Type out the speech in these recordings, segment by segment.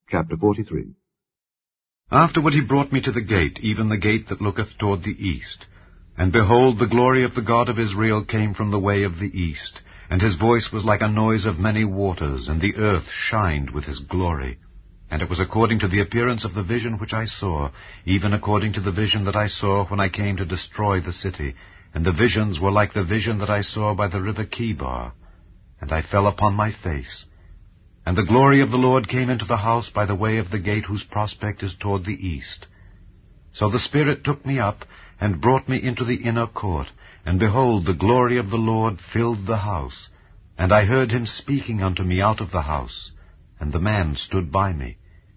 Chapter 43. Afterward he brought me to the gate, even the gate that looketh toward the east. And behold, the glory of the God of Israel came from the way of the east, and his voice was like a noise of many waters, and the earth shined with his glory. And it was according to the appearance of the vision which I saw, even according to the vision that I saw when I came to destroy the city. And the visions were like the vision that I saw by the river Chebar. And I fell upon my face. And the glory of the Lord came into the house by the way of the gate whose prospect is toward the east. So the Spirit took me up, and brought me into the inner court, and behold, the glory of the Lord filled the house. And I heard him speaking unto me out of the house, and the man stood by me.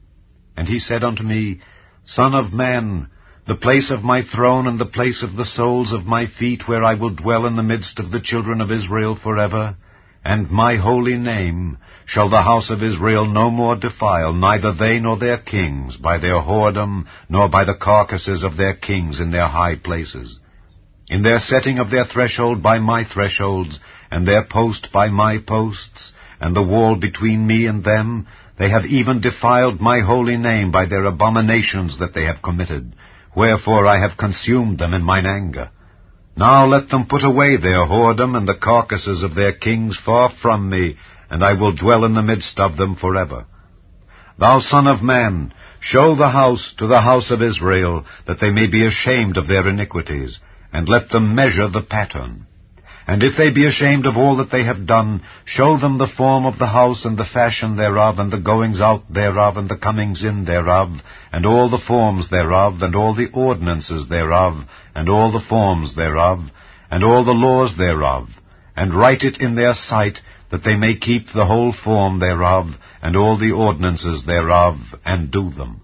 And he said unto me, Son of man, the place of my throne and the place of the soles of my feet, where I will dwell in the midst of the children of Israel forever, and my holy name shall the house of Israel no more defile, neither they nor their kings, by their whoredom, nor by the carcasses of their kings in their high places. In their setting of their threshold by my thresholds, and their post by my posts, and the wall between me and them, they have even defiled my holy name by their abominations that they have committed. Wherefore I have consumed them in mine anger. Now let them put away their whoredom and the carcasses of their kings far from me, and I will dwell in the midst of them forever. Thou son of man, show the house to the house of Israel, that they may be ashamed of their iniquities, and let them measure the pattern. And if they be ashamed of all that they have done, show them the form of the house, and the fashion thereof, and the goings out thereof, and the comings in thereof, and all the forms thereof, and all the ordinances thereof, and all the forms thereof, and all the laws thereof, and write it in their sight, that they may keep the whole form thereof, and all the ordinances thereof, and do them.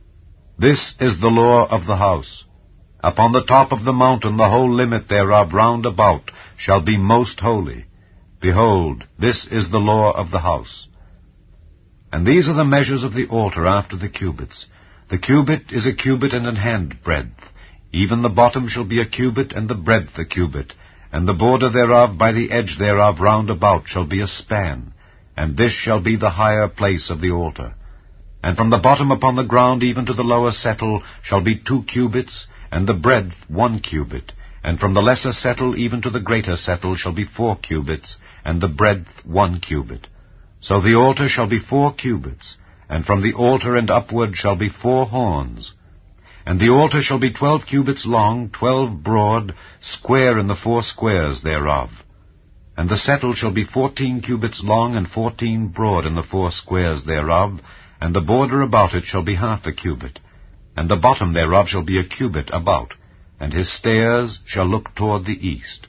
This is the law of the house. Upon the top of the mountain the whole limit thereof round about shall be most holy. Behold, this is the law of the house. And these are the measures of the altar after the cubits. The cubit is a cubit and an handbreadth. Even the bottom shall be a cubit, and the breadth a cubit, and the border thereof by the edge thereof round about shall be a span. And this shall be the higher place of the altar. And from the bottom upon the ground even to the lower settle shall be 2 cubits, and the breadth 1 cubit, and from the lesser settle even to the greater settle shall be 4 cubits, and the breadth 1 cubit. So the altar shall be 4 cubits, and from the altar and upward shall be 4 horns. And the altar shall be 12 cubits long, 12 broad, square in the 4 squares thereof. And the settle shall be 14 cubits long, and 14 broad in the 4 squares thereof, and the border about it shall be half a cubit. And the bottom thereof shall be a cubit about, and his stairs shall look toward the east.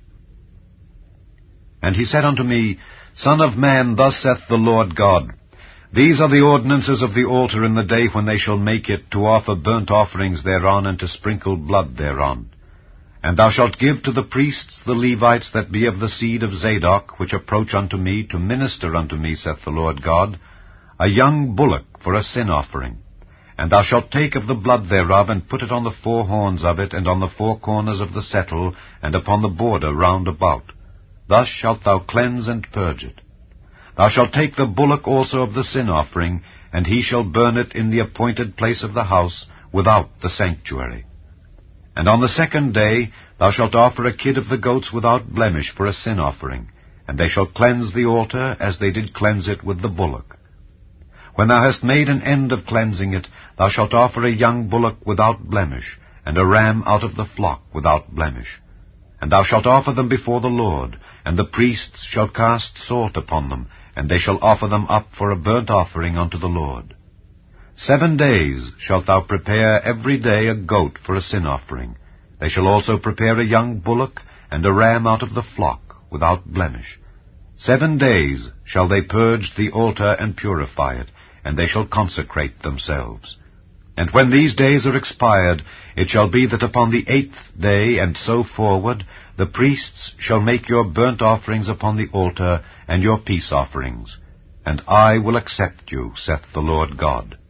And he said unto me, Son of man, thus saith the Lord God, These are the ordinances of the altar in the day when they shall make it, to offer burnt offerings thereon, and to sprinkle blood thereon. And thou shalt give to the priests the Levites that be of the seed of Zadok, which approach unto me, to minister unto me, saith the Lord God, a young bullock for a sin offering. And thou shalt take of the blood thereof, and put it on the 4 horns of it, and on the 4 corners of the settle, and upon the border round about. Thus shalt thou cleanse and purge it. Thou shalt take the bullock also of the sin offering, and he shall burn it in the appointed place of the house, without the sanctuary. And on the 2nd day thou shalt offer a kid of the goats without blemish for a sin offering, and they shall cleanse the altar as they did cleanse it with the bullock. When thou hast made an end of cleansing it, thou shalt offer a young bullock without blemish, and a ram out of the flock without blemish. And thou shalt offer them before the Lord, and the priests shall cast salt upon them, and they shall offer them up for a burnt offering unto the Lord. 7 days shalt thou prepare every day a goat for a sin offering. They shall also prepare a young bullock, and a ram out of the flock without blemish. 7 days shall they purge the altar and purify it, and they shall consecrate themselves. And when these days are expired, it shall be that upon the 8th day, and so forward, the priests shall make your burnt offerings upon the altar, and your peace offerings. And I will accept you, saith the Lord God.